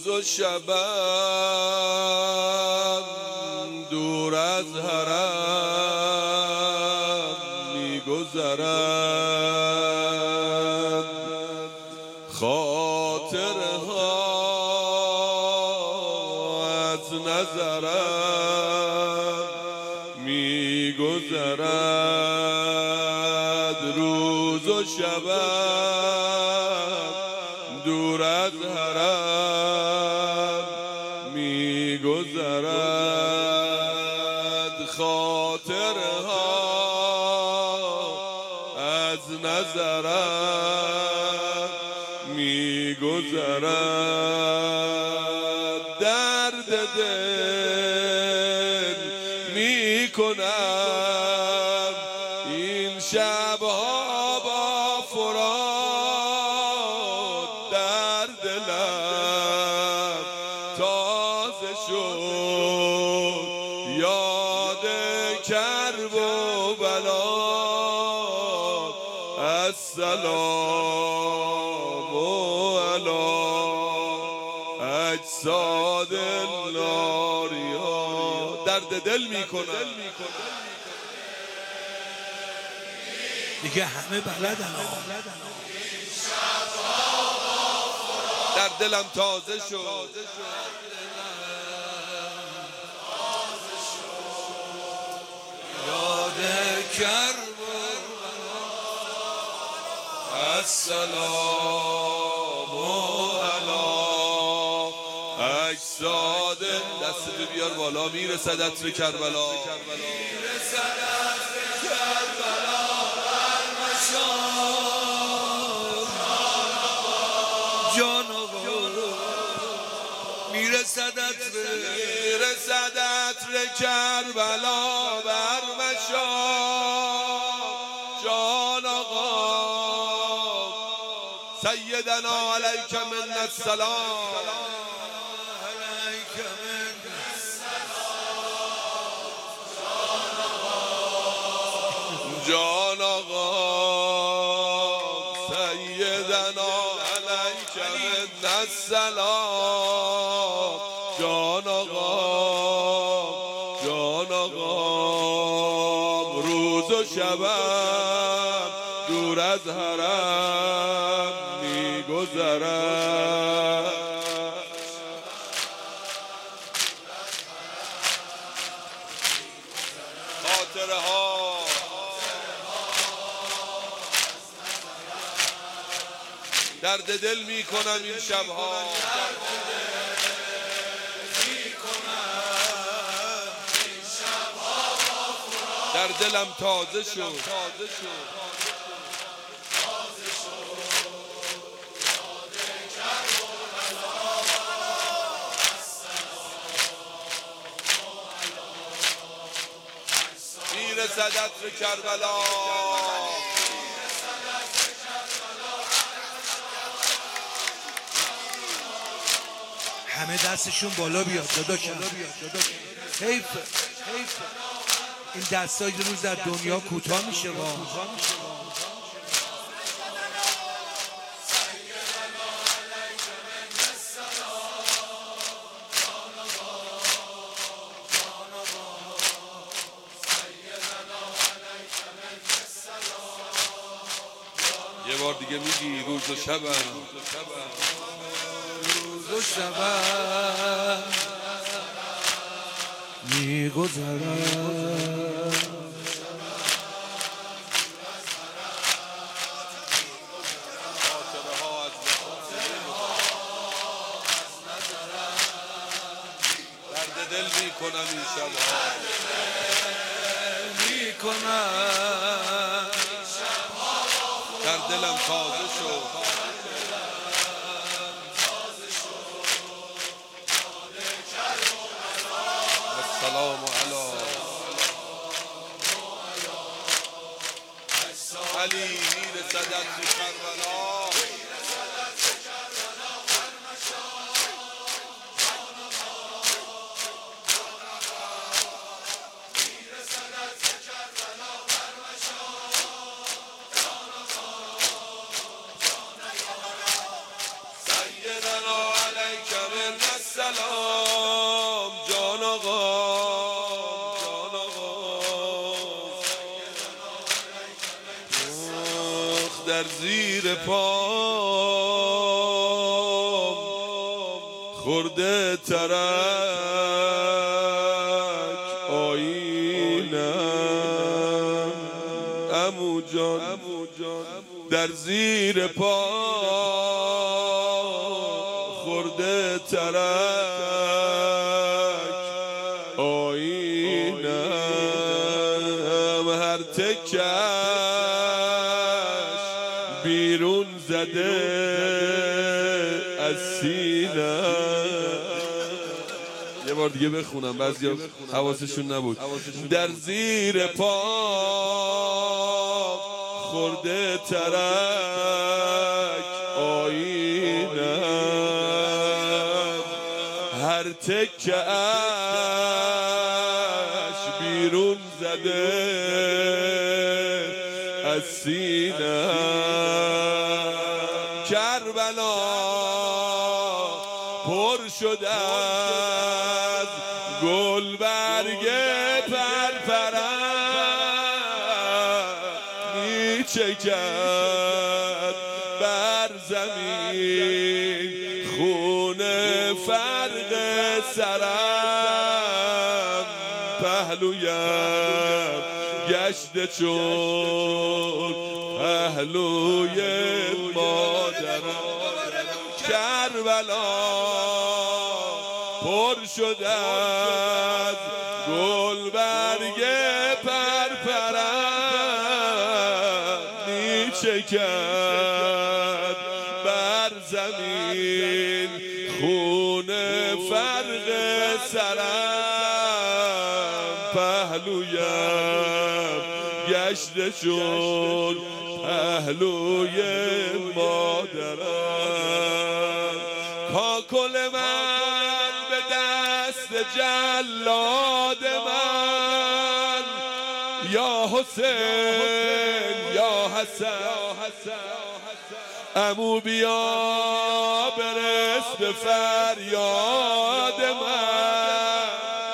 روز و شبم دور از حرم میگذرد، خاطرها از نظرم میگذرد. روز و شبم دور از حرم میگذرد، خاطرها از نظرم میگذرد. درد دل میکنم این شبها با فراد، در دلم تازه شد یاد کرب و بلا. السلام علی اجساد الناریا. درد دل میکنم دیگه همه بلدن، در دلم تازه شد یاد کرب. السلام علی اجساد. دستتو بیار بالا، میرسد عطر کربلا، میرسد عطر کربلا بر مشام. جان آقا میرسد عطر کربلا بر مشام. جان آقا سیدنا علیک من السلام، جان آقا سیدنا علیک من السلام. جان آقا روز و شبم دور از حرم میگذرد، خاطره ها درد دل میکنم این شبها، در دلم تازه شد میرسد عطر کربلا. همه دستشون بالا بیاد داداشم، حیف این دستا یه روز در دنیا کوتاه میشه. یه بار دیگه میگی روز و شبم، روز و شبم میگذرد، درد دل میکنم این شبها، در دلم تازه شد السلام علی علی میرسد عطر کربلا. سیدنا علیک من پام خورده ترک آینم عمو جان در زیر پا خورده ترک آینم هر تکش بیرون زده از سینه. یه بار دیگه بخونم بعضی حواسشون نبود. در زیر پا خورده ترک آینم هر تکه اش بیرون زده از سینه. کربلا پر شده از گل برگ پرپرم میچکد بر زمین خون فرق سرم. پهلویم گشته چون پهلوی مادرم. کربلا پر شده از گل برگ پرپرم میچکد بر زمین خون فرق سرم. پهلویم گشته شد پهلوی مادرم. کاکل من به دست جلاد من یا حسین یا حسن عمو بیا برس به فریاد من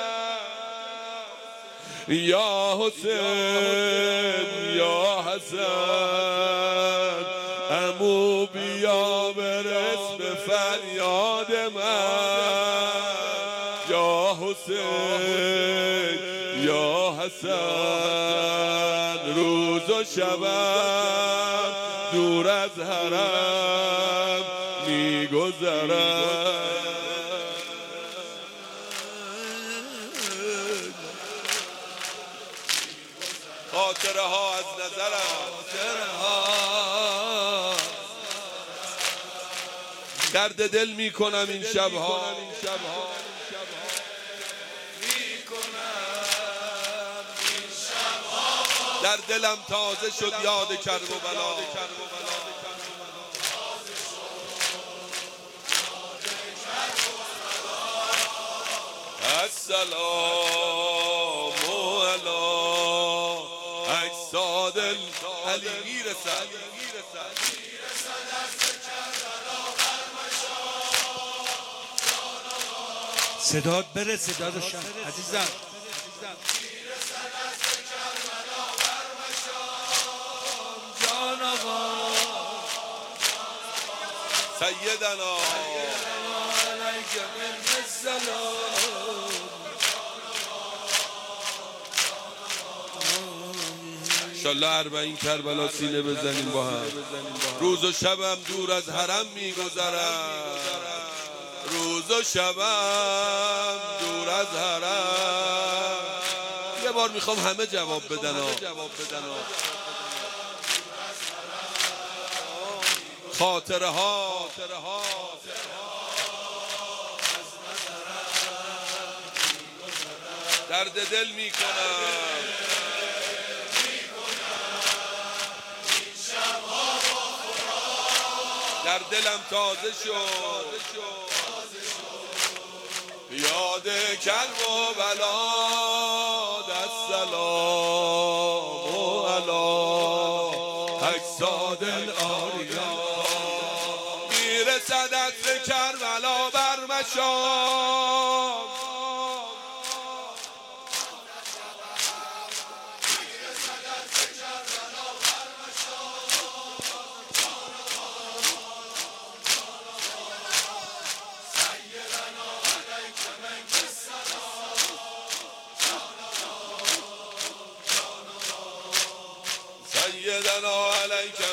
یا حسین یا حسن عمو بیا برس به فریاد من یا حسین یا حسن. روز و شبم دور از حرم میگذرم. خاطره ها از نظرم درد دل میکنم این شبها. در دلم تازه شد یاد کرب و بلا. السلام علی اجساد علی میرسد. صدات برسه داداشم عزیزم. جان آقا سیدنا علیک من السلام. انشالله 40 کربلا سینه بزنیم با هم. روز و شبم دور از حرم میگذرم. روز و شبم دور از حرم. یه بار میخوام همه جواب بدن. خاطره ها درد دل میکنم. در دلم تازه شد یاد کرب و بلا. السلام علی اجساد العاریا میرسد عطر کربلا بر مشام. سیدنا علیک